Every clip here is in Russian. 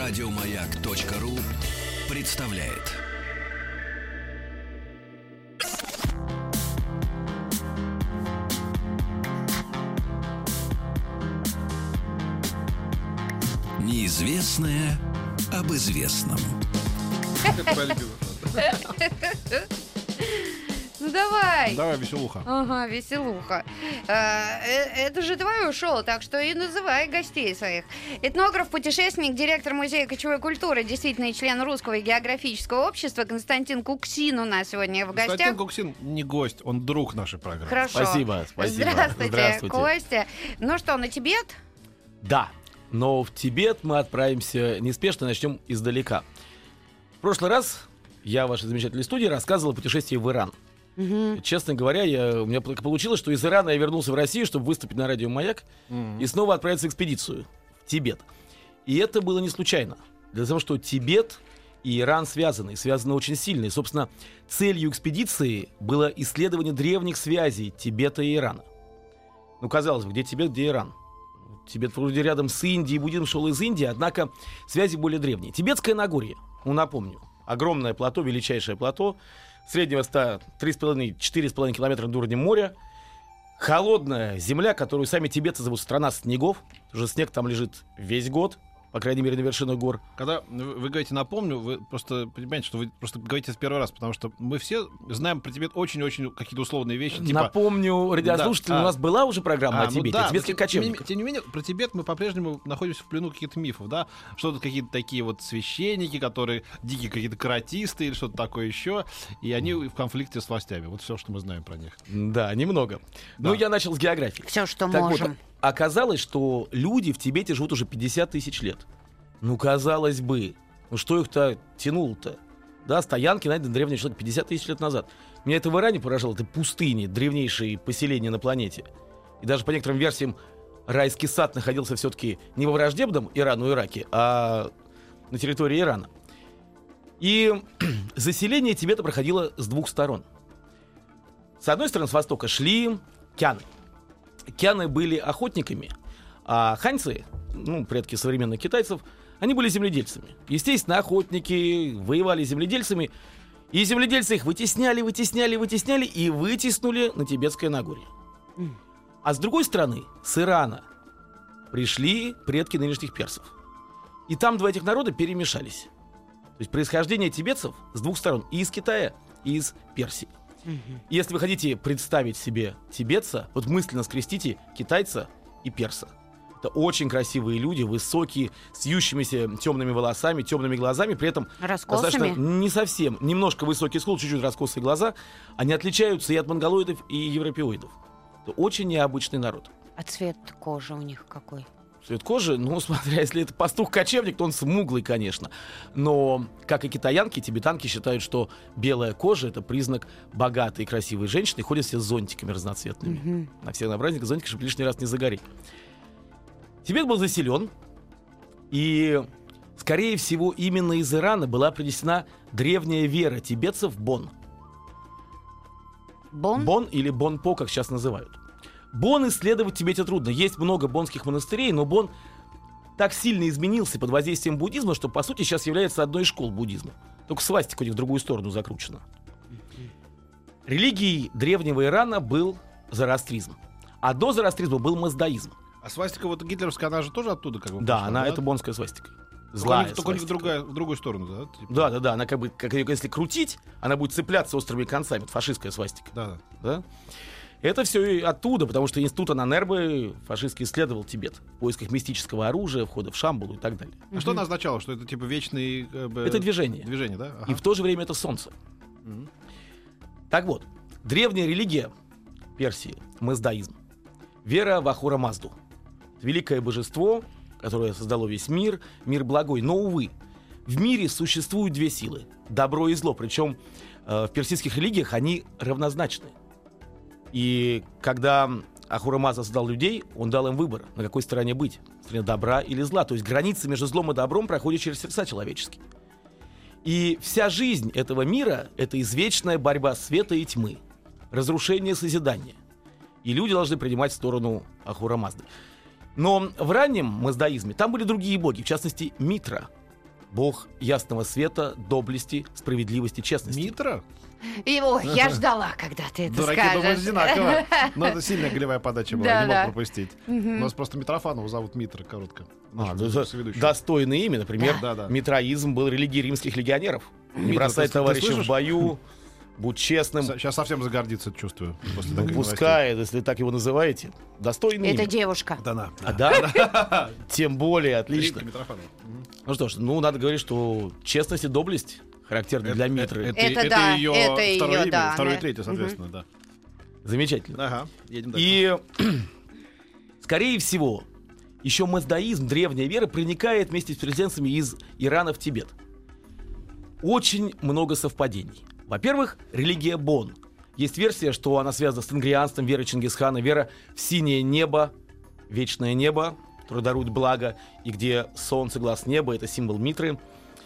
Радиомаяк.ру представляет. Неизвестное об известном. Ну давай. Давай, веселуха. Ага, веселуха. Это же твое шоу, так что и называй гостей своих. Этнограф, путешественник, директор Музея кочевой культуры, действительный член Русского географического общества Константин Куксин у нас сегодня в гостях. Константин Куксин не гость, он друг нашей программы. Хорошо. Спасибо. Здравствуйте, Костя. Ну что, на Тибет? Да, но в Тибет мы отправимся неспешно, начнем издалека. В прошлый раз я в вашей замечательной студии рассказывал о путешествии в Иран. Честно говоря, у меня получилось, что из Ирана я вернулся в Россию, чтобы выступить на радио «Маяк» и снова отправиться в экспедицию в Тибет. И это было не случайно. Дело в том, что Тибет и Иран связаны очень сильно. И, собственно, целью экспедиции было исследование древних связей Тибета и Ирана. Ну, казалось бы, где Тибет, где Иран? Тибет вроде рядом с Индией, буддизм шел из Индии, однако связи более древние. Тибетское Нагорье, напомню, огромное плато, величайшее плато, среднего 3,5-4,5 километра над уровнем моря, холодная земля, которую сами тибетцы зовут страна снегов, уже снег там лежит весь год, по крайней мере, на вершинах гор. Когда вы говорите «напомню», вы просто понимаете, что вы просто говорите в первый раз, потому что мы все знаем про Тибет очень-очень какие-то условные вещи. Типа... Напомню, радиослушатели, у нас была уже программа о Тибете, да, тибетских кочевников. Тем не менее, про Тибет мы по-прежнему находимся в плену каких-то мифов, да? Что-то какие-то такие вот священники, которые дикие какие-то каратисты или что-то такое еще, и они в конфликте с властями. Вот все, что мы знаем про них. Да, немного. Да. Ну, я начал с географии. Все, что Так можем. вот, оказалось, что люди в Тибете живут уже 50 тысяч лет. Ну, казалось бы, ну что их-то тянуло-то? Да, стоянки найдены древние человек 50 тысяч лет назад. Меня это в Иране поражало, это пустыни, древнейшие поселения на планете. И даже по некоторым версиям райский сад находился все-таки не во враждебном Ирану и Ираке, а на территории Ирана. И заселение Тибета проходило с двух сторон. С одной стороны, с востока шли кяны. Кяны были охотниками, а ханьцы, предки современных китайцев, они были земледельцами. Естественно, охотники воевали с земледельцами, и земледельцы их вытесняли и вытеснули на Тибетское Нагорье. А с другой стороны, с Ирана пришли предки нынешних персов. И там два этих народа перемешались. То есть происхождение тибетцев с двух сторон, и из Китая, и из Персии. Если вы хотите представить себе тибетца, вот мысленно скрестите китайца и перса. Это очень красивые люди, высокие, с вьющимися темными волосами, темными глазами, при этом достаточно не совсем, немножко высокий скул, чуть-чуть раскосые глаза. Они отличаются и от монголоидов, и европеоидов. Это очень необычный народ. А цвет кожи у них какой? Цвет кожи, смотря, если это пастух-кочевник, то он смуглый, конечно. Но, как и китаянки, тибетанки считают, что белая кожа — это признак богатой и красивой женщины, и ходят все с зонтиками разноцветными. На всех на праздниках зонтики, чтобы лишний раз не загореть. Тибет был заселен, и, скорее всего, именно из Ирана была принесена древняя вера тибетцев Бон. Бон или Бонпо, как сейчас называют. Бон исследовать в Тибете трудно. Есть много бонских монастырей, но Бон так сильно изменился под воздействием буддизма, что, по сути, сейчас является одной из школ буддизма. Только свастика у них в другую сторону закручена. Религией древнего Ирана был зороастризм. А до зороастризма был маздаизм. А свастика вот гитлеровская, она же тоже оттуда как бы Да, пошла, это бонская свастика. Только у них в другую сторону, да? Типа. Да, она если крутить, она будет цепляться острыми концами. Это фашистская свастика. Да? Это все оттуда, потому что институт Ананербе фашистский исследовал Тибет в поисках мистического оружия, входа в Шамбалу и так далее. А что она означало? Что это типа вечный... Это движение. Движение, да? Ага. И в то же время это солнце. Так вот, древняя религия Персии — маздаизм. Вера в Ахура Мазду. Великое божество, которое создало весь мир, мир благой. Но, увы, в мире существуют две силы — добро и зло. Причем в персидских религиях они равнозначны. И когда Ахура Мазда создал людей, он дал им выбор, на какой стороне быть — в стороне добра или зла. То есть граница между злом и добром проходит через сердца человеческие. И вся жизнь этого мира — это извечная борьба света и тьмы, разрушение, созидание. И люди должны принимать сторону Ахура Мазды. Но в раннем маздаизме там были другие боги, в частности Митра. Бог ясного света, доблести, справедливости, честности. Митра? Его я ждала, когда ты это Дураки скажешь. думают одинаково. Но это сильная голевая подача была, не Да-да. мог пропустить. У нас просто Митрофанова зовут Митра, коротко. Соведущий. Достойное имя, например, Да. митраизм был религией римских легионеров. Не Митра, бросай ты товарища слышишь? в бою, будь честным. Сейчас совсем загордится, чувствую. После Ну, таких пускай, если так его называете. Достойное Это имя. девушка. новостей. А да? Тем более, отлично. Римка Митрофанова. Ну что ж, надо говорить, что честность и доблесть характерны для Митры. Это да, ее это второе ее, имя, да. второе и третье, соответственно, да. Замечательно. Ага, едем дальше. И, скорее всего, еще маздаизм, древняя вера, проникает вместе с переселенцами из Ирана в Тибет. Очень много совпадений. Во-первых, религия Бон. Есть версия, что она связана с ингрианством, верой Чингисхана, вера в синее небо, вечное небо, которое дарует благо, и где солнце, глаз неба — это символ Митры.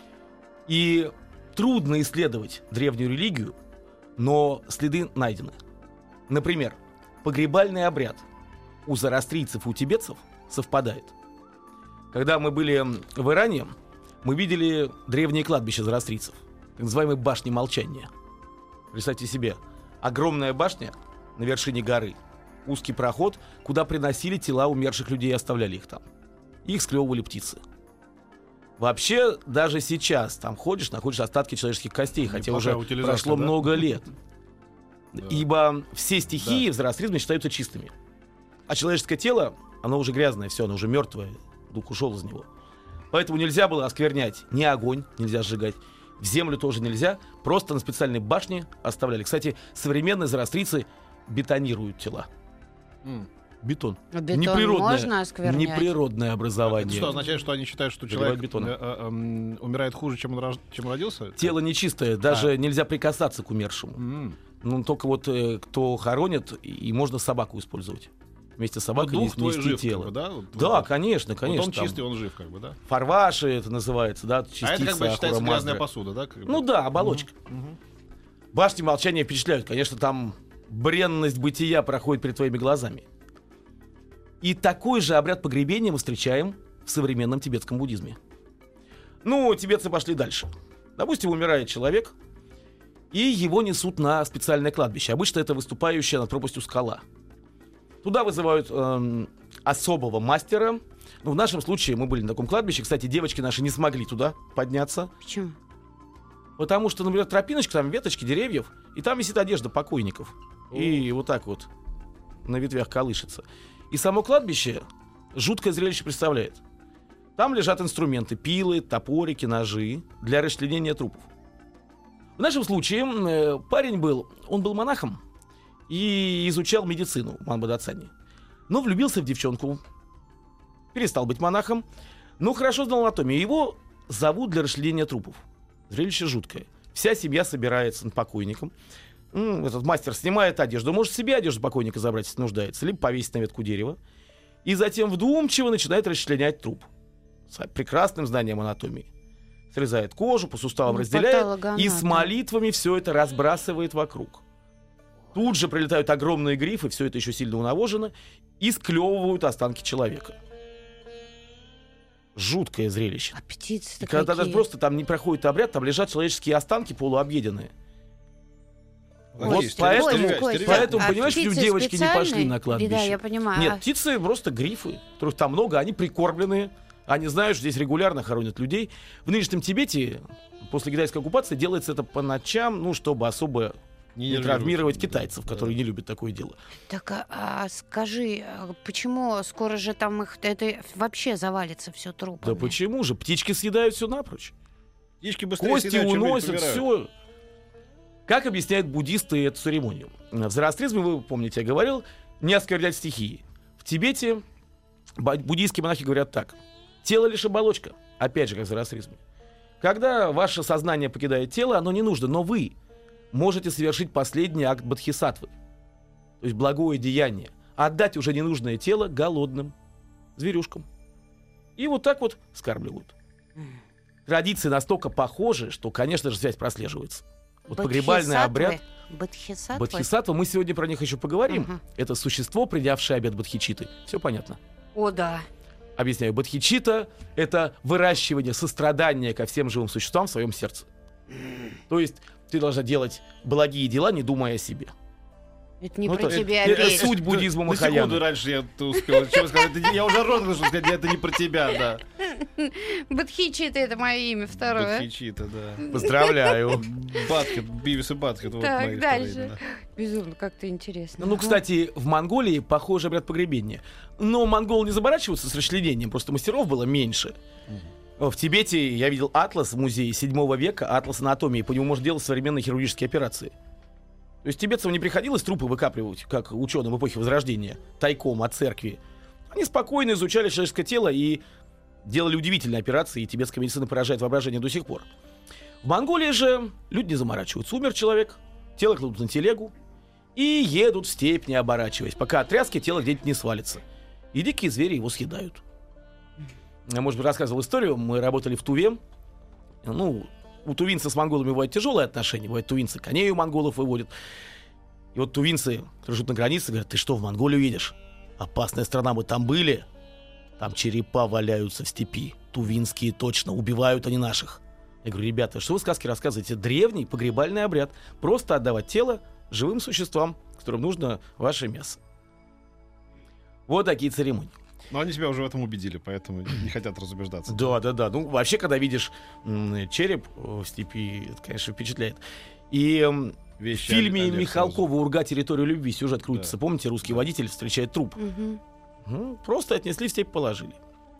И трудно исследовать древнюю религию, но следы найдены. Например, погребальный обряд у зороастрийцев и у тибетцев совпадает. Когда мы были в Иране, мы видели древнее кладбище зороастрийцев, так называемые башни молчания. Представьте себе, огромная башня на вершине горы, узкий проход, куда приносили тела умерших людей и оставляли их там. Их склевывали птицы. Вообще, даже сейчас там ходишь, находишь остатки человеческих костей, хотя Неплохая уже утилизация, прошло да? много лет. Да. Ибо все стихии в зороастризме считаются чистыми. А человеческое тело, оно уже грязное, все, оно уже мертвое, дух ушел из него. Поэтому нельзя было осквернять ни огонь, нельзя сжигать, в землю тоже нельзя, просто на специальной башне оставляли. Кстати, современные зороастрийцы бетонируют тела. Бетон. Бетон можно осквернять? Неприродное Это образование. что, означает, что они считают, что Заливают человек бетоном. умирает хуже, чем он родился? Тело нечистое, даже нельзя прикасаться к умершему. Ну, только вот кто хоронит, и можно собаку использовать. Вместе с собакой дух твой нести жив, тело. как бы, да? Вот, Да, конечно, вот конечно. он там чистый, он жив, как бы, да? Фарваши это называется, да, частица А это как бы считается Ахура грязная Маздра. посуда, да? как бы? Ну да, оболочка. Башни молчания впечатляют. Конечно, там бренность бытия проходит перед твоими глазами. И такой же обряд погребения мы встречаем в современном тибетском буддизме. Ну, тибетцы пошли дальше. Допустим, умирает человек, и его несут на специальное кладбище. Обычно это выступающая над пропастью скала. Туда вызывают особого мастера. Ну, в нашем случае мы были на таком кладбище. Кстати, девочки наши не смогли туда подняться. Почему? Потому что, например, тропиночка, там веточки деревьев, и там висит одежда покойников. И вот так вот на ветвях колышется. И само кладбище жуткое зрелище представляет. Там лежат инструменты, пилы, топорики, ножи для расчленения трупов. В нашем случае парень был монахом и изучал медицину в Манбадацане. Но влюбился в девчонку, перестал быть монахом, но хорошо знал анатомию. Его зовут для расчленения трупов. Зрелище жуткое. Вся семья собирается над покойником. Этот мастер снимает одежду. Может себе одежду покойника забрать, если нуждается, либо повесить на ветку дерева. И затем вдумчиво начинает расчленять труп. С прекрасным знанием анатомии. Срезает кожу, по суставам разделяет и с молитвами все это разбрасывает вокруг. Тут же прилетают огромные грифы, все это еще сильно унавожено, и склевывают останки человека. Жуткое зрелище. Аппетиты-то И когда даже какие. просто там не проходит обряд, там лежат человеческие останки полуобъеденные. Вот Есть, поэтому, Костя, поэтому а понимаешь, почему птицы девочки не пошли специальные? на кладбище? Да, я понимаю. Нет, птицы просто грифы, которых там много, они прикормленные. Они знают, что здесь регулярно хоронят людей. В нынешнем Тибете после китайской оккупации делается это по ночам, ну, чтобы особо не травмировать китайцев, которые не любят такое дело. Так, скажи, почему скоро же там их это вообще завалится все трупами? Да почему же? Птички съедают все напрочь. Птички быстрее Кости съедают, чем люди уносят, помирают. все. Как объясняют буддисты эту церемонию? В зороастризме, вы помните, я говорил, не осквернять стихии. В Тибете буддийские монахи говорят так. Тело лишь оболочка. Опять же, как в зороастризме. Когда ваше сознание покидает тело, оно не нужно, но вы можете совершить последний акт бодхисаттвы. То есть благое деяние. Отдать уже ненужное тело голодным зверюшкам. И вот так вот скармливают. Традиции настолько похожи, что, конечно же, связь прослеживается. Вот погребальный обряд бодхисаттва, мы сегодня про них еще поговорим. Это существо, принявшее обет бодхичитты. Все понятно? О, да. Объясняю, бодхичитта — это выращивание сострадания ко всем живым существам в своем сердце. То есть ты должна делать благие дела, не думая о себе. Это не Ну, про то- тебя, это Берь. суть буддизма На Махаяны. секунду раньше я успел. Чего сказать? Я уже рот нужно сказать, это не про тебя, да. Бодхичитта — это мое имя второе. Бодхичитта, да. Поздравляю. Батхет, Бивис и Батхет. Вот Так, мои дальше. вторые имена. Безумно, как-то интересно. Ну, кстати, в Монголии похожий обряд погребения. Но монголы не заморачиваются с расчленением, просто мастеров было меньше. В Тибете я видел атлас в музее 7 века, атлас анатомии. По нему можно делать современные хирургические операции. То есть тибетцам не приходилось трупы выкапливать, как ученым эпохи Возрождения, тайком от церкви. Они спокойно изучали человеческое тело и делали удивительные операции, и тибетская медицина поражает воображение до сих пор. В Монголии же люди не заморачиваются. Умер человек, тело кладут на телегу и едут в степь, не оборачиваясь, пока от тряски тело где-нибудь не свалится. И дикие звери его съедают. Я, может быть, рассказывал историю. Мы работали в Туве. Ну, у тувинцев с монголами бывают тяжелые отношения. Бывает, тувинцы коней у монголов выводят. И вот тувинцы, которые живут на границе, говорят: ты что, в Монголию едешь? Опасная страна, мы там были. Там черепа валяются в степи. Тувинские точно, убивают они наших. Я говорю: ребята, что вы сказки рассказываете? Древний погребальный обряд. Просто отдавать тело живым существам, которым нужно ваше мясо. Вот такие церемонии. Но они себя уже в этом убедили, поэтому не хотят разубеждаться. Да. Ну, вообще, когда видишь череп в степи, это, конечно, впечатляет. И в Вещи фильме Олег Михалкова «Урга. Территория любви» сюжет крутится. Да. Помните, русский водитель встречает труп? Мгм. Просто отнесли в степь, положили.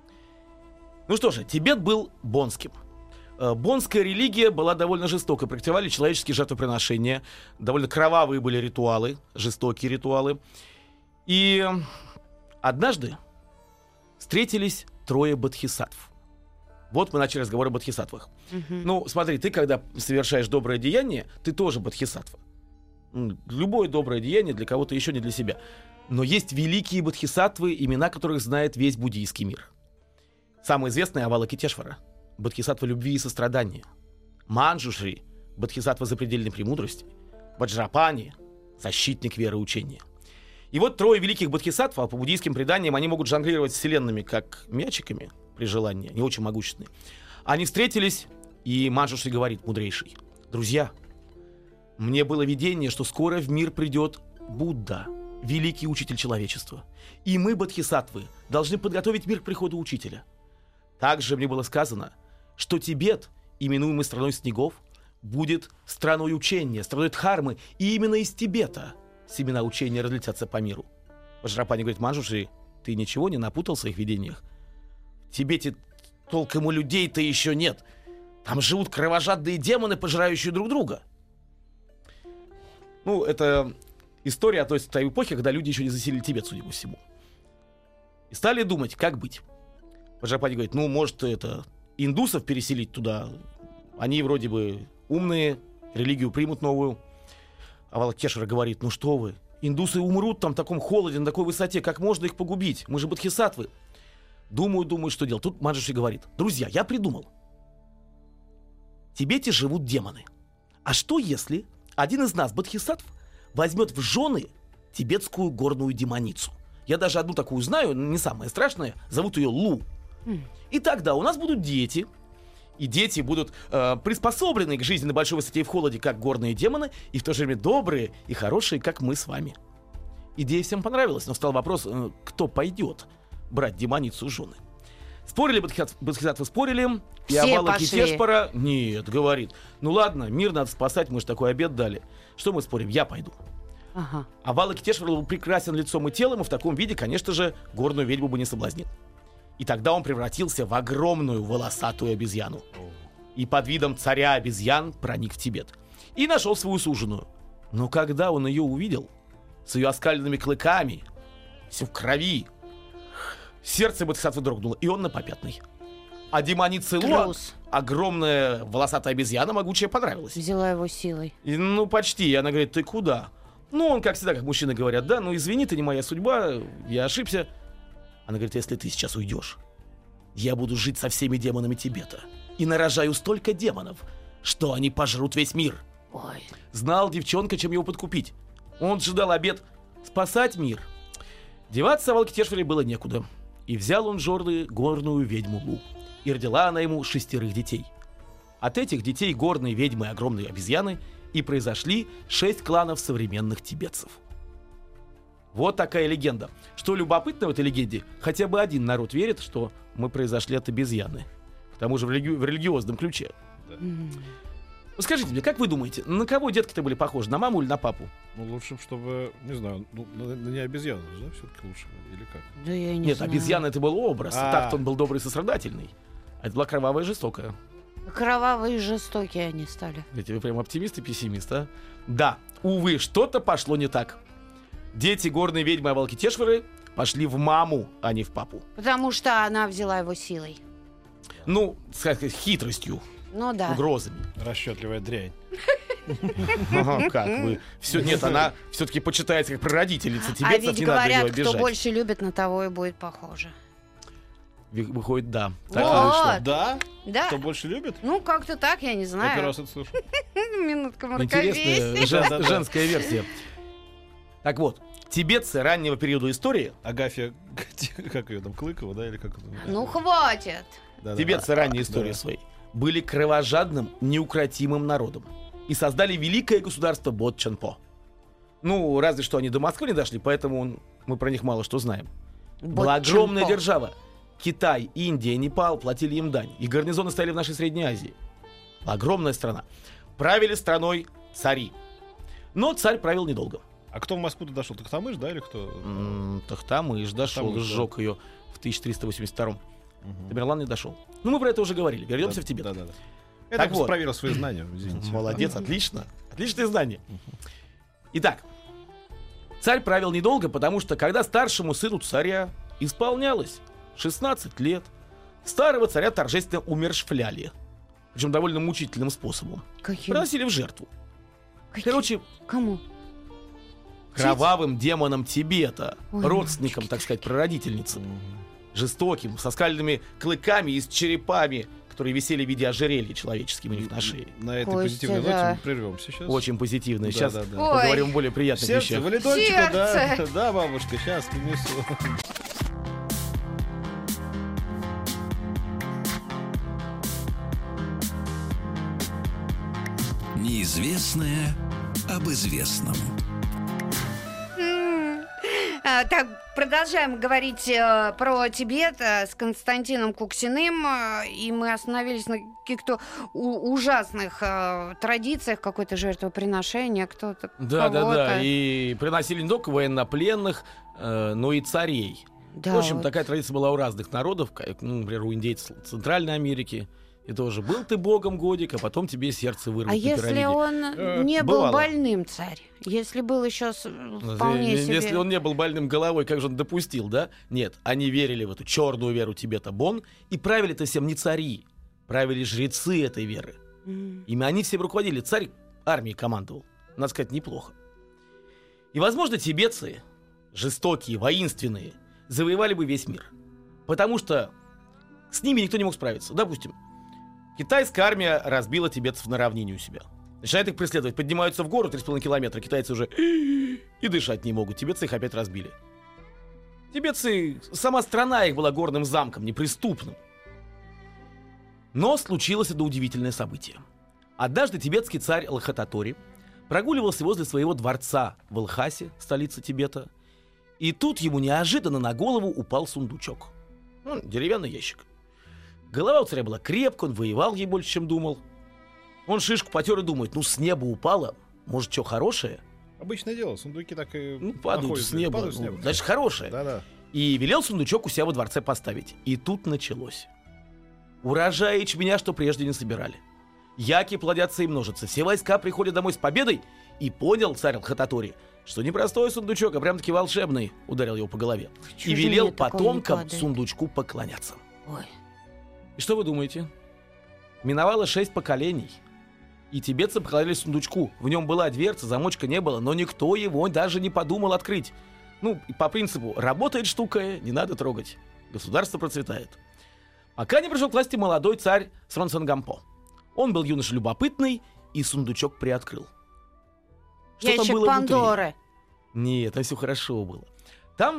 Ну что же, Тибет был бонским. Бонская религия была довольно жестокой. Практиковали человеческие жертвоприношения. Довольно кровавые были ритуалы, жестокие ритуалы. И однажды встретились 3 бодхисаттв. Вот мы начали разговор о бодхисаттвах. Ну, смотри, ты, когда совершаешь доброе деяние, ты тоже бодхисаттва. Любое доброе деяние для кого-то еще, не для себя. Но есть великие бодхисаттвы, имена которых знает весь буддийский мир. Самый известный — Авалокитешвара, бодхисаттва любви и сострадания. Манджушри, бодхисаттва запредельной премудрости. Ваджрапани, защитник веры и учения. И вот 3 великих бодхисаттв, а по буддийским преданиям они могут жонглировать вселенными как мячиками при желании, они очень могущественные. Они встретились, и Манджушри говорит, мудрейший: друзья, мне было видение, что скоро в мир придет Будда, великий учитель человечества. И мы, бодхисаттвы, должны подготовить мир к приходу учителя. Также мне было сказано, что Тибет, именуемый страной снегов, будет страной учения, страной дхармы, и именно из Тибета семена учения разлетятся по миру. Ваджрапани говорит: Манджушри, ты ничего не напутал в своих видениях? В Тибете толком у людей-то еще нет. Там живут кровожадные демоны, пожирающие друг друга. Ну, это история относится к той эпохе, когда люди еще не заселили Тибет, судя по всему. И стали думать, как быть. Ваджрапани говорит: ну, может, это индусов переселить туда. Они вроде бы умные, религию примут новую. Авалокитешвара говорит: ну что вы, индусы умрут там в таком холоде, на такой высоте, как можно их погубить? Мы же бодхисаттвы. Думаю, что делать. Тут Манджушри говорит: друзья, я придумал. В Тибете живут демоны. А что если один из нас, бодхисаттв, возьмет в жены тибетскую горную демоницу? Я даже одну такую знаю, не самое страшное, зовут ее Лу. И тогда у нас будут дети. И дети будут приспособлены к жизни на большой высоте и в холоде, как горные демоны, и в то же время добрые и хорошие, как мы с вами. Идея всем понравилась, но стал вопрос, кто пойдет брать демоницу в жены. Спорили бодхисаттвы, спорили, и Все Авалокитешвара нет, говорит: ну ладно, мир надо спасать, мы же такой обет дали. Что мы спорим? Я пойду. Ага. Авалокитешвара был прекрасен лицом и телом, и в таком виде, конечно же, горную ведьму бы не соблазнил. И тогда он превратился в огромную волосатую обезьяну. И под видом царя обезьян проник в Тибет. И нашел свою суженую. Но когда он ее увидел, с ее оскаленными клыками, все в крови, сердце бодхисаттвы дрогнуло, и он на попятной. А демонице Луа, Трус. огромная волосатая обезьяна, могучая, понравилась. Взяла его силой. И, ну, почти. И она говорит: ты куда? Ну, он, как всегда, как мужчины говорят: да, ну, извини, ты не моя судьба, я ошибся. Она говорит: если ты сейчас уйдешь, я буду жить со всеми демонами Тибета. И нарожаю столько демонов, что они пожрут весь мир. Ой. Знал девчонка, чем его подкупить. Он ждал обет спасать мир. Деваться Авалокитешваре было некуда. И взял он жорды горную ведьму Лу. И родила она ему 6 детей. От этих детей горные ведьмы и огромные обезьяны и произошли 6 кланов современных тибетцев. Вот такая легенда. Что любопытно в этой легенде, хотя бы один народ верит, что мы произошли от обезьяны. К тому же в религиозном ключе. Ну, скажите мне, как вы думаете, на кого детки-то были похожи? На маму или на папу? Ну, лучше, чтобы, не знаю, не обезьяна, да, все-таки лучше, или как? Да я не Нет, знаю. обезьяна это был образ, а так-то он был добрый и сострадательный. А это была кровавая и жестокая. Кровавые и жестокие они стали. Эти вы прям оптимист и пессимист, а? Да, увы, что-то пошло не так. Дети горной ведьмы Авалокитешвары пошли в маму, а не в папу. Потому что она взяла его силой. Ну, с хитростью, Ну да. угрозами. Расчетливая дрянь. Ага, как вы? Нет, она все-таки почитается как прародительница А тибетцев, ведь не надо ее говорят, кто обижать. больше любит, на того и будет похоже. Выходит, да. Так и Вот. вышло. Да? Да. Кто больше любит? Ну, как-то так, я не Я знаю. первый раз это слышу. Минутка мракобесия. Интересная женская версия. Так вот, тибетцы раннего периода истории, Агафья, как ее там, Клыкова, да, или как это? Ну, хватит. Да-да. тибетцы ранней истории Да. своей, были кровожадным, неукротимым народом и создали великое государство Бодчанпо. Ну, разве что они до Москвы не дошли, поэтому мы про них мало что знаем. Была огромная Бодчанпо. держава. Китай, Индия, Непал платили им дань. И гарнизоны стояли в нашей Средней Азии. Огромная страна. Правили страной цари. Но царь правил недолго. А кто в Москву-то дошел? Тахтамыш, да, или кто? Тахтамыш дошел, Тахтамыш, да. сжег ее в 1382-м. Тамерлан не дошел. Ну, мы про это уже говорили. Вернемся в Тибет. Да. Я Так так вот. проверил свои знания, извините. Молодец, отлично. Отличные знания. Итак, царь правил недолго, потому что когда старшему сыну царя исполнялось 16 лет, старого царя торжественно умерщвляли. Причем довольно мучительным способом. Каким? Приносили в жертву. Каким? Короче, Кому? кровавым демонам Тибета, Ой, родственникам, мамочки. так сказать, прародительницы. Жестоким, со скальными клыками и с черепами, которые висели в виде ожерелья человеческими у них на шее. На этой Костя, позитивной да. ноте мы прервемся сейчас. Очень позитивно. Да, Сейчас да, да. поговорим о более приятных Сердце, вещах. валидольчику, да. Сердце. Да, бабушка, сейчас принесу. Неизвестное об известном. Так, продолжаем говорить про Тибет с Константином Куксиным. И мы остановились на каких-то ужасных традициях, какое-то жертвоприношение, кто-то Да. кого-то. И приносили не только военнопленных, но и царей. Да, В общем, вот. такая традиция была у разных народов, как, ну, например, у индейцев Центральной Америки. И тоже был ты богом годик, а потом тебе сердце вырвут А на если пирамиде. он не был бывало. больным, царь? Если был еще вполне себе... Если он не был больным головой, как же он допустил, да? Нет, они верили в эту черную веру Тибета Бон, и правили-то всем не цари, правили жрецы этой веры. Ими они всем руководили, царь армией командовал. Надо сказать, неплохо. И, возможно, тибетцы, жестокие, воинственные, завоевали бы весь мир. Потому что с ними никто не мог справиться. Допустим, китайская армия разбила тибетцев на равнине у себя. Начинает их преследовать. Поднимаются в гору 3,5 километра. Китайцы уже и дышать не могут. Тибетцы их опять разбили. Тибетцы, сама страна их была горным замком, неприступным. Но случилось это удивительное событие. Однажды тибетский царь Лхататори прогуливался возле своего дворца в Лхасе, столице Тибета, и тут ему неожиданно на голову упал сундучок. Ну, деревянный ящик. Голова у царя была крепкая, он воевал ей больше, чем думал. Он шишку потер и думает, ну с неба упало, может, что хорошее? Обычное дело, сундуки так и Ну, падают находятся, с неба, падают с ну, неба. значит, хорошее. Да. И велел сундучок у себя во дворце поставить. И тут началось. Урожая ячменя, что прежде не собирали. Яки плодятся и множатся. Все войска приходят домой с победой. И понял царь Лхататори, что не простой сундучок, а прям-таки волшебный. Ударил его по голове. Чё И же велел мне такого не потомкам падает? сундучку поклоняться. Ой. И что вы думаете? Миновало 6 поколений. И тибетцы поклонялись сундучку. В нем была дверца, замочка не было, но никто его даже не подумал открыть. Ну, и по принципу, работает штука, не надо трогать. Государство процветает. Пока не пришел к власти молодой царь Сронсонгампо. Он был юноша любопытный, и сундучок приоткрыл. Что там Ящик было внутри? Пандоры. Нет, там все хорошо было. Там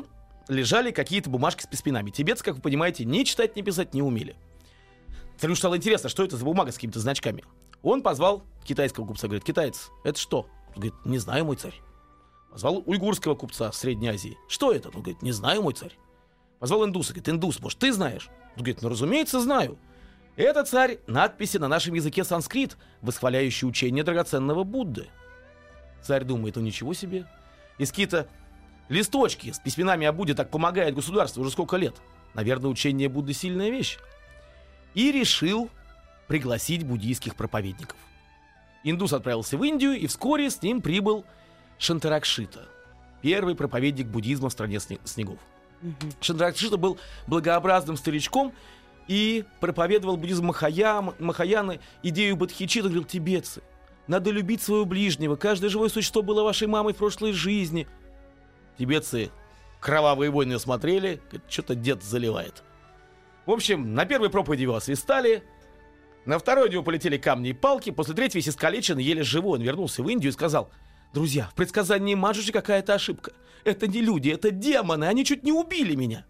лежали какие-то бумажки с письменами. Тибетцы, как вы понимаете, ни читать, ни писать не умели. Царю стало интересно, что это за бумага с какими-то значками. Он позвал китайского купца, говорит: китаец, это что? Он говорит: не знаю, мой царь. Позвал уйгурского купца в Средней Азии. Что это? Он говорит: не знаю, мой царь. Позвал индуса, говорит: индус, может, ты знаешь? Он говорит: ну, разумеется, знаю. Это, царь, надписи на нашем языке санскрит, восхваляющие учение драгоценного Будды. Царь думает: ну ничего себе. Из какие-то листочки с письменами о Будде так помогает государству уже сколько лет. Наверное, учение Будды сильная вещь. И решил пригласить буддийских проповедников. Индус отправился в Индию, и вскоре с ним прибыл Шантаракшита, первый проповедник буддизма в стране снегов. Шантаракшита был благообразным старичком и проповедовал буддизм Махаяны, идею бодхичитты. Говорил: тибетцы, надо любить своего ближнего, каждое живое существо было вашей мамой в прошлой жизни. Тибетцы кровавые войны смотрели, что-то дед заливает. В общем, на первой проповеди его освистали, на второй у него полетели камни и палки, после третьей весь искалеченный, еле живой, он вернулся в Индию и сказал: друзья, в предсказании Маджуши какая-то ошибка. Это не люди, это демоны, они чуть не убили меня.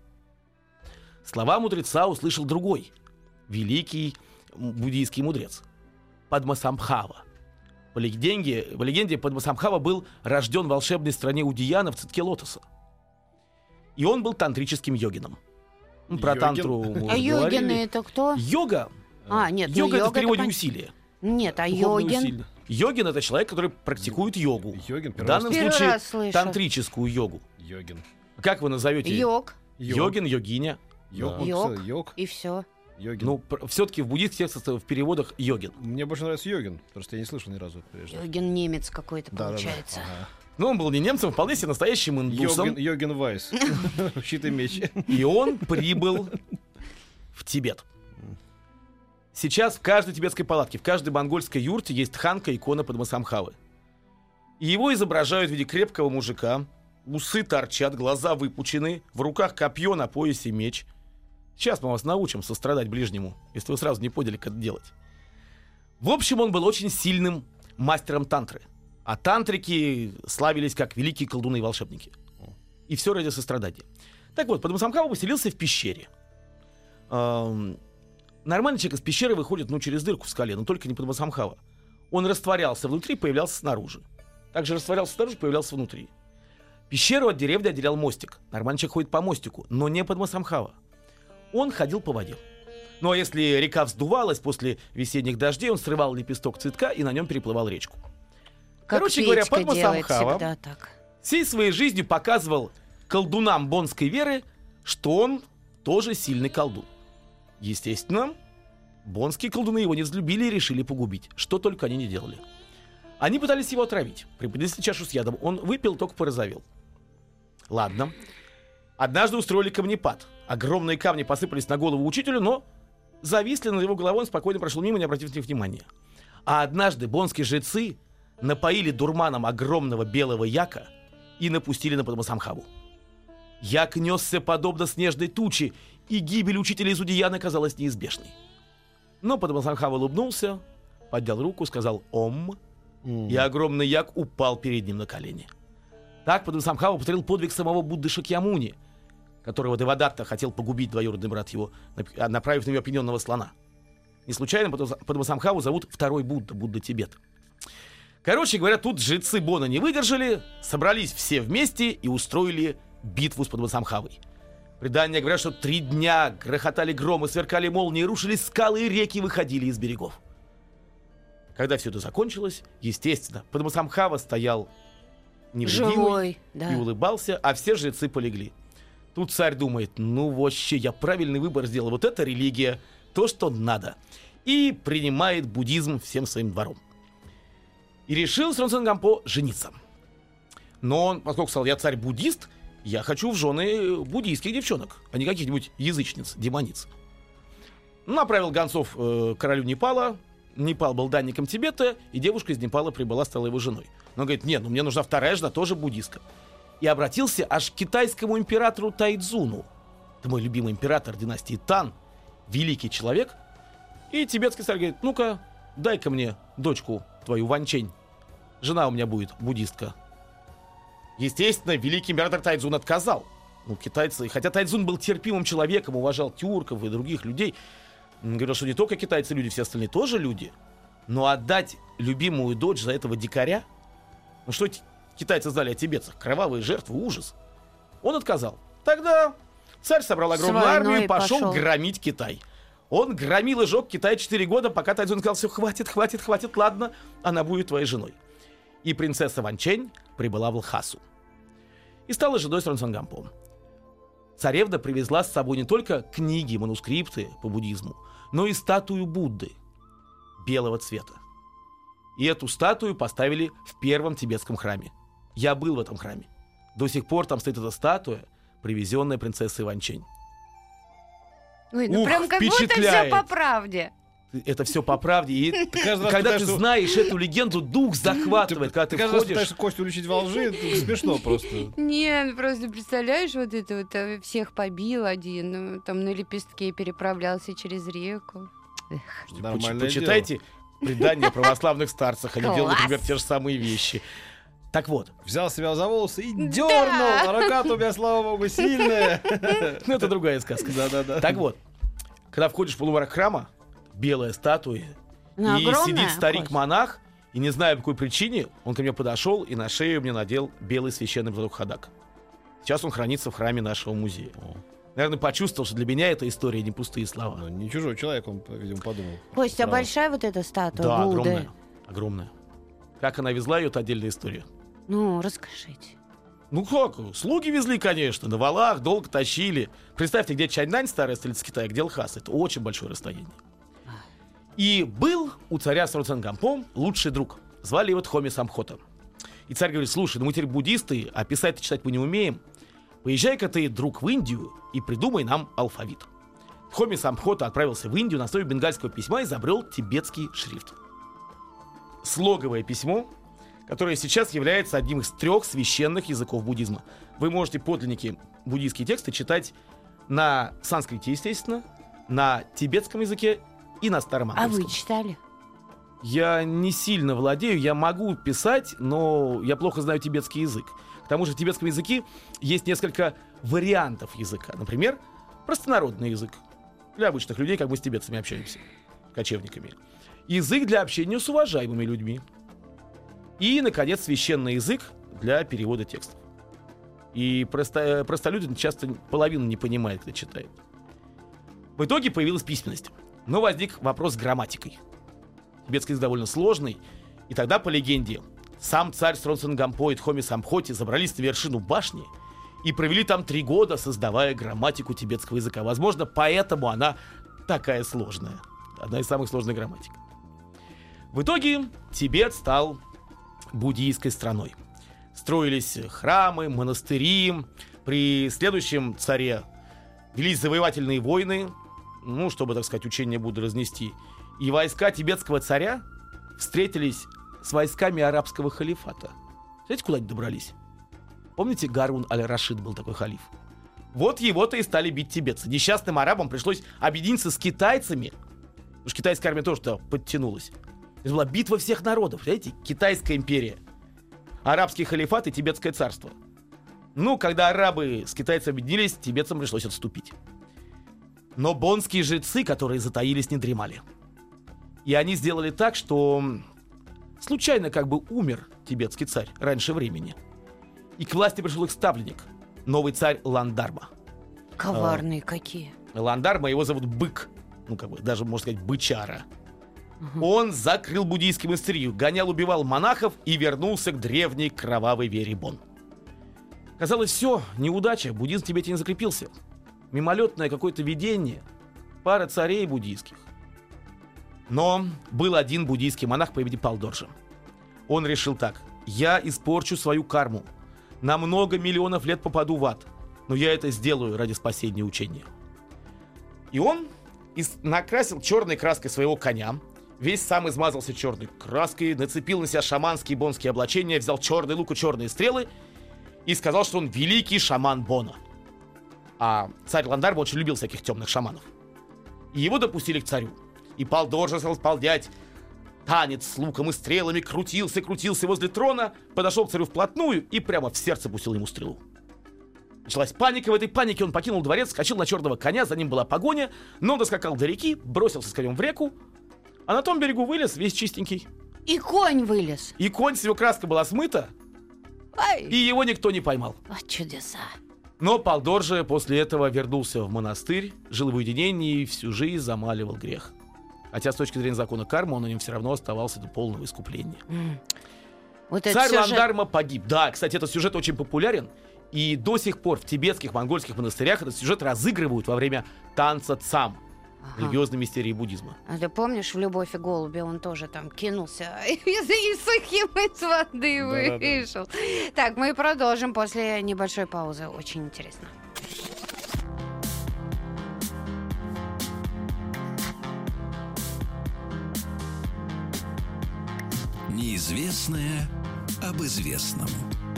Слова мудреца услышал другой, великий буддийский мудрец, Падмасамбхава. По легенде Падмасамбхава был рожден в волшебной стране Удияна в цветке лотоса. И он был тантрическим йогином. Про Йогин? тантру мы уже А говорили. йогины это кто? Йога. Нет, Йога это в переводе это усилие. Нет, а Духовное йогин? усилие. Йогин — это человек, который практикует йогу. Йогин, В первый данном Первый случае раз слышу. тантрическую йогу. Йогин. Как вы назовете? Йог. Йогин, йогиня. Йог. Да. Йог. Йог. И все. Йогин. Ну, все-таки в буддийских текстах, в переводах йогин. Мне больше нравится йогин, просто я не слышал ни разу прежде. Йогин немец какой-то Да-да-да. получается. Ага. Но он был не немцем, вполне себе настоящим индусом. Йогин Вайс. Щит и меч. И он прибыл в Тибет. Сейчас в каждой тибетской палатке, в каждой монгольской юрте есть тханка, икона Падмасамбхавы. И его изображают в виде крепкого мужика. Усы торчат, глаза выпучены, в руках копье, на поясе меч. Сейчас мы вас научим сострадать ближнему, если вы сразу не поняли, как это делать. В общем, он был очень сильным мастером тантры. А тантрики славились как великие колдуны и волшебники. И все ради сострадания. Так вот, Падмасамбхава поселился в пещере. Нормальный человек из пещеры выходит, через дырку в скале, но только не Падмасамбхава. Он растворялся внутри, появлялся снаружи. Также растворялся снаружи, появлялся внутри. Пещеру от деревни отделял мостик. Нормальный человек ходит по мостику, но не Падмасамбхава. Он ходил по воде. Ну а если река вздувалась после весенних дождей, он срывал лепесток цветка и на нем переплывал речку. Как Короче говоря, Петька делает Падмасамбхава всегда так. всей своей жизнью показывал колдунам бонской веры, что он тоже сильный колдун. Естественно, бонские колдуны его не взлюбили и решили погубить. Что только они не делали. Они пытались его отравить. Преподнесли чашу с ядом. Он выпил, только порозовел. Ладно. Однажды устроили камнепад. Огромные камни посыпались на голову учителю, но зависли над его головой, он спокойно прошел мимо, не обратив на них внимания. А однажды бонские жрецы напоили дурманом огромного белого яка и напустили на Падмасамбхаву. Як несся подобно снежной туче, и гибель учителя из Удияны казалась неизбежной. Но Падмасамбхава улыбнулся, поднял руку, сказал «Ом», и огромный як упал перед ним на колени. Так Падмасамбхава повторил подвиг самого Будды Шакьямуни, которого Девадатта хотел погубить двоюродный брат его, направив на него опьяненного слона. Не случайно Падмасамбхаву зовут второй Будда, Будда Тибета. Короче говоря, тут жрецы Бона не выдержали, собрались все вместе и устроили битву с Падмасамбхавой. Предания говорят, что 3 дня грохотали громы, сверкали молнии, рушились скалы и реки выходили из берегов. Когда все это закончилось, естественно, Падмасамбхава стоял невредимый Живой, да. и улыбался, а все жрецы полегли. Тут царь думает, ну вообще, я правильный выбор сделал, вот это религия, то, что надо. И принимает буддизм всем своим двором. И решил Сронцэн Гампо жениться. Но он, поскольку сказал, я царь-буддист, я хочу в жены буддийских девчонок, а не каких-нибудь язычниц, демониц. Направил гонцов королю Непала. Непал был данником Тибета, и девушка из Непала прибыла, стала его женой. Но он говорит, нет, мне нужна вторая жена, тоже буддистка. И обратился аж к китайскому императору Тайцзуну. Это мой любимый император династии Тан, великий человек. И тибетский царь говорит, ну-ка, дай-ка мне дочку твою Ванчень. Жена у меня будет буддистка. Естественно, великий император Тайцзун отказал. Ну, китайцы, хотя Тайцзун был терпимым человеком, уважал тюрков и других людей, он говорил, что не только китайцы люди, все остальные тоже люди, но отдать любимую дочь за этого дикаря, ну что китайцы знали о тибетцах? Кровавые жертвы, ужас. Он отказал. Тогда царь собрал огромную армию и пошел громить Китай. Он громил и жег Китай 4 года, пока Тайцзун сказал, все, хватит, ладно, она будет твоей женой. И принцесса Ванчэнь прибыла в Лхасу и стала женой Сронцонгампо. Царевна привезла с собой не только книги, манускрипты по буддизму, но и статую Будды белого цвета. И эту статую поставили в первом тибетском храме. Я был в этом храме. До сих пор там стоит эта статуя, привезенная принцессой Ванчэнь. Ой, ну прям как будто все по правде. Это все по правде. И когда ты знаешь эту легенду, дух захватывает. Когда ты каждый раз входишь... пытаешься Костю уличить во лжи, это смешно просто. Нет, просто представляешь, вот это вот всех побил один, там на лепестке переправлялся через реку. Почитайте предания о православных старцах. Они делают, например, те же самые вещи. Так вот. Взял себя за волосы и дернул. А рука-то у меня, слава богу, сильная. Ну, это другая сказка. Да. Так вот, когда входишь в полумрак храма, белая статуя, и сидит старик-монах, и не знаю по какой причине, он ко мне подошел и на шею мне надел белый священный платок ходак. Сейчас он хранится в храме нашего музея. Наверное, почувствовал, что для меня эта история не пустые слова. Ну, не чужой человек, он, видимо, подумал. Костя, большая вот эта статуя Будды? Да, огромная. Как она везла ее, это отдельная история. Ну, расскажите. Ну как, слуги везли, конечно, на валах, долго тащили. Представьте, где Чаньнань, старая столица Китая, где Лхас. Это очень большое расстояние. И был у царя Сронцонгампо лучший друг. Звали его Тхоми Самхота. И царь говорит, слушай, ну мы теперь буддисты, а писать и читать мы не умеем. Поезжай-ка ты, друг, в Индию и придумай нам алфавит. Тхоми Самхота отправился в Индию, на основе бенгальского письма изобрел тибетский шрифт. Слоговое письмо, которое сейчас является одним из 3 священных языков буддизма. Вы можете подлинники буддийские тексты читать на санскрите, естественно, на тибетском языке и на старом английском. А вы читали? Я не сильно владею, я могу писать, но я плохо знаю тибетский язык. К тому же в тибетском языке есть несколько вариантов языка. Например, простонародный язык для обычных людей, как мы с тибетцами общаемся, кочевниками. Язык для общения с уважаемыми людьми. И, наконец, священный язык для перевода текстов. И простолюдин часто половину не понимает, когда читает. В итоге появилась письменность. Но возник вопрос с грамматикой. Тибетский язык довольно сложный. И тогда, по легенде, сам царь Сронцонгампо и Тхоми Самхоти забрались на вершину башни и провели там 3 года, создавая грамматику тибетского языка. Возможно, поэтому она такая сложная. Одна из самых сложных грамматик. В итоге Тибет стал буддийской страной. Строились храмы, монастыри. При следующем царе велись завоевательные войны, ну, чтобы, так сказать, учение Будды разнести. И войска тибетского царя встретились с войсками арабского халифата. Знаете, куда они добрались? Помните, Гарун аль-Рашид был такой халиф? Вот его-то и стали бить тибетцы. Несчастным арабам пришлось объединиться с китайцами, потому что китайская армия тоже туда подтянулась. Это была битва всех народов, понимаете? Китайская империя, арабский халифат и тибетское царство. Ну, когда арабы с китайцами объединились, тибетцам пришлось отступить. Но бонские жрецы, которые затаились, не дремали. И они сделали так, что случайно как бы умер тибетский царь раньше времени. И к власти пришел их ставленник, новый царь Ландарма. Коварные какие. Ландарма, его зовут Бык. Ну, как бы, даже, можно сказать, Бычара. Он закрыл буддийские монастыри, гонял, убивал монахов и вернулся к древней кровавой вере Бон. Казалось, все, неудача, буддизм в Тибете не закрепился. Мимолетное какое-то видение, пара царей буддийских. Но был один буддийский монах по имени Палдоржа. Он решил так: я испорчу свою карму, на много миллионов лет попаду в ад, но я это сделаю ради спасения учения. И он накрасил черной краской своего коня, весь сам измазался черной краской, нацепил на себя шаманские бонские облачения, взял черный лук и черные стрелы и сказал, что он великий шаман Бона. А царь Ландарма очень любил всяких темных шаманов. И его допустили к царю. И Палдоржа стал исполнять танец с луком и стрелами, крутился возле трона, подошел к царю вплотную и прямо в сердце пустил ему стрелу. Началась паника. В этой панике он покинул дворец, скачал на черного коня, за ним была погоня, но он доскакал до реки, бросился с конем в реку, а на том берегу вылез весь чистенький. И конь вылез. И конь, с его краска была смыта, и его никто не поймал. Чудеса. Но Палдор же после этого вернулся в монастырь, жил в уединении и всю жизнь замаливал грех. Хотя с точки зрения закона кармы он на нем все равно оставался до полного искупления. Вот этот Царь сюжет... Ландарма погиб. Да, кстати, этот сюжет очень популярен. И до сих пор в тибетских, монгольских монастырях этот сюжет разыгрывают во время танца цам. Религиозной мистерии буддизма. А ты помнишь, в «Любовь и голуби» он тоже там кинулся и сухим из воды вышел. Так, мы продолжим после небольшой паузы. Очень интересно. Неизвестное об известном.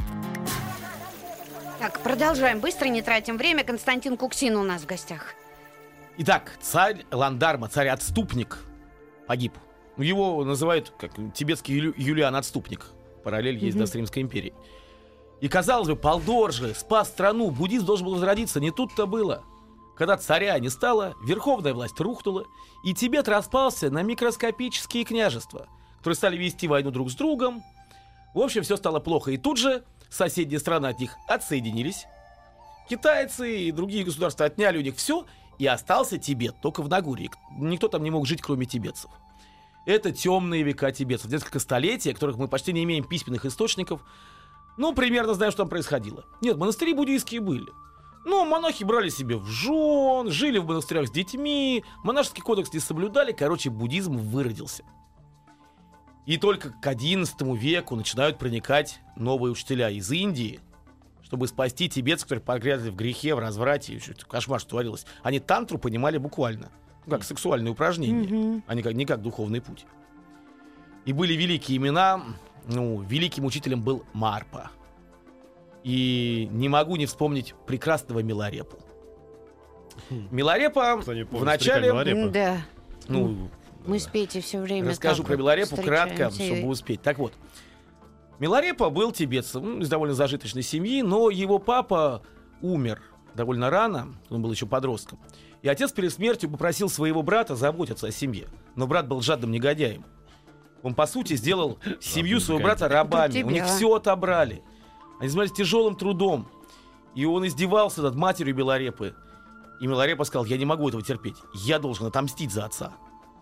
Так, продолжаем. Быстро, не тратим время. Константин Куксин у нас в гостях. Итак, царь Ландарма, царь-отступник, погиб. Его называют как тибетский Юлиан-отступник. Параллель есть с Римской империей. И, казалось бы, Палдор же спас страну, буддизм должен был возродиться. Не тут-то было. Когда царя не стало, верховная власть рухнула, и Тибет распался на микроскопические княжества, которые стали вести войну друг с другом. В общем, все стало плохо. И тут же соседние страны от них отсоединились. Китайцы и другие государства отняли у них все, и остался Тибет, только в Нагурии. Никто там не мог жить, кроме тибетцев. Это темные века тибетцев. Несколько столетий, о которых мы почти не имеем письменных источников. Ну, примерно знаем, что там происходило. Нет, монастыри буддийские были. Но монахи брали себе в жен, жили в монастырях с детьми, монашеский кодекс не соблюдали. Короче, буддизм выродился. И только к XI веку начинают проникать новые учителя из Индии, чтобы спасти тибетцев, которые погрязли в грехе, в разврате. Кошмар, что творилось. Они тантру понимали буквально. Как сексуальное упражнение, а не как духовный путь. И были великие имена. Ну, великим учителем был Марпа. И не могу не вспомнить прекрасного Миларепу. Миларепа в начале... Да. Ну, мы с Петей все время расскажу про Миларепу кратко, чтобы успеть. Так вот. Миларепа был тибетцем, из довольно зажиточной семьи, но его папа умер довольно рано, он был еще подростком. И отец перед смертью попросил своего брата заботиться о семье. Но брат был жадным негодяем. Он, по сути, сделал семью своего брата рабами. У них все отобрали. Они занимались тяжелым трудом. И он издевался над матерью Миларепы. И Миларепа сказал: я не могу этого терпеть. Я должен отомстить за отца.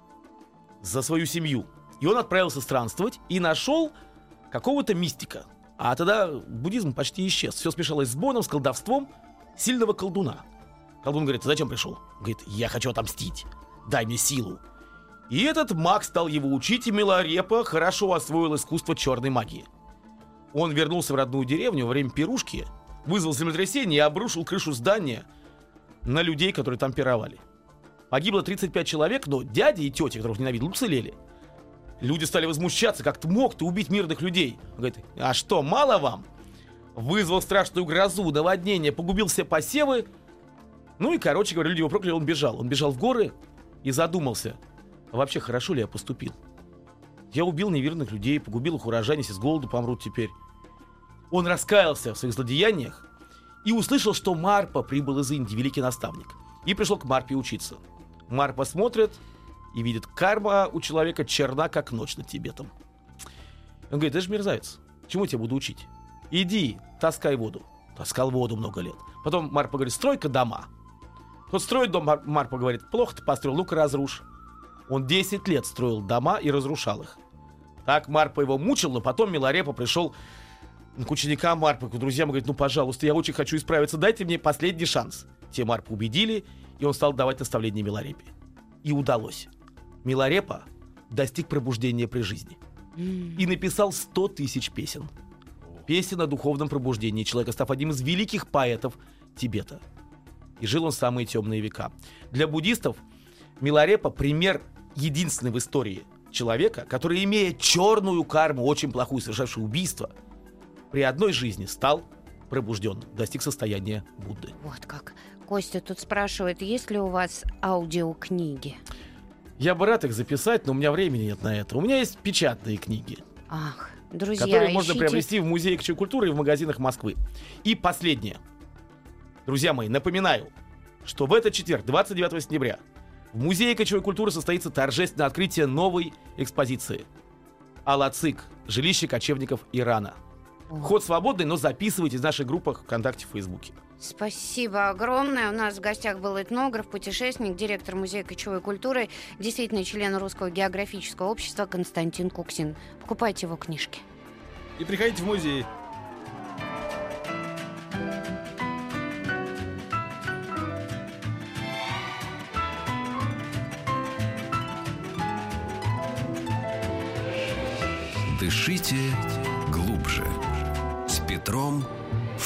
За свою семью. И он отправился странствовать и нашел какого-то мистика. А тогда буддизм почти исчез. Все смешалось с боном, с колдовством сильного колдуна. Колдун говорит: ты зачем пришел? Говорит: я хочу отомстить. Дай мне силу. И этот маг стал его учить, и Миларепа хорошо освоил искусство черной магии. Он вернулся в родную деревню во время пирушки, вызвал землетрясение и обрушил крышу здания на людей, которые там пировали. Погибло 35 человек, но дяди и тети, которых ненавидел, уцелели. Люди стали возмущаться: как ты мог убить мирных людей? Он говорит: а что, мало вам? Вызвал страшную грозу, наводнение, погубил все посевы. Ну и, короче говоря, люди его прокляли, он бежал. Он бежал в горы и задумался: а вообще хорошо ли я поступил? Я убил неверных людей, погубил их урожай, с голоду помрут теперь. Он раскаялся в своих злодеяниях и услышал, что Марпа прибыл из Индии, великий наставник, и пришел к Марпе учиться. Марпа смотрит и видит: карма у человека черна, как ночь над Тибетом. Он говорит: ты же мерзавец, чему я тебя буду учить? Иди, таскай воду. Таскал воду много лет. Потом Марпа говорит: строй-ка дома. Тот строит дом, Марпа говорит: плохо ты построил, ну-ка разрушь. Он 10 лет строил дома и разрушал их. Так Марпа его мучил, но потом Миларепа пришел к ученикам Марпы, к друзьям, и говорит: ну, пожалуйста, я очень хочу исправиться, дайте мне последний шанс. Те Марпу убедили, и он стал давать наставления Миларепе. И удалось. Миларепа достиг пробуждения при жизни. И написал 100 тысяч песен. Песен о духовном пробуждении человека, став одним из великих поэтов Тибета. И жил он в самые темные века. Для буддистов Миларепа пример единственный в истории человека, который, имея черную карму, очень плохую, совершавшую убийство, при одной жизни стал пробужден, достиг состояния Будды. Вот как. Костя тут спрашивает: есть ли у вас аудиокниги? Я бы рад их записать, но у меня времени нет на это. У меня есть печатные книги. Ах, друзья, которые можно приобрести в Музее культуры и в магазинах Москвы. И последнее. Друзья мои, напоминаю, что в этот четверг, 29 сентября, в Музее кочевой культуры состоится торжественное открытие новой экспозиции «Алацик. Жилище кочевников Ирана». Вход свободный, но записывайтесь в наших группах ВКонтакте, в Фейсбуке. Спасибо огромное. У нас в гостях был этнограф, путешественник, директор Музея кочевой культуры, действительно член Русского географического общества Константин Куксин. Покупайте его книжки. И приходите в музей. Дышите глубже. С Петром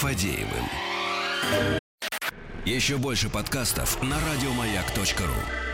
Фадеевым. Еще больше подкастов на радиомаяк.ру.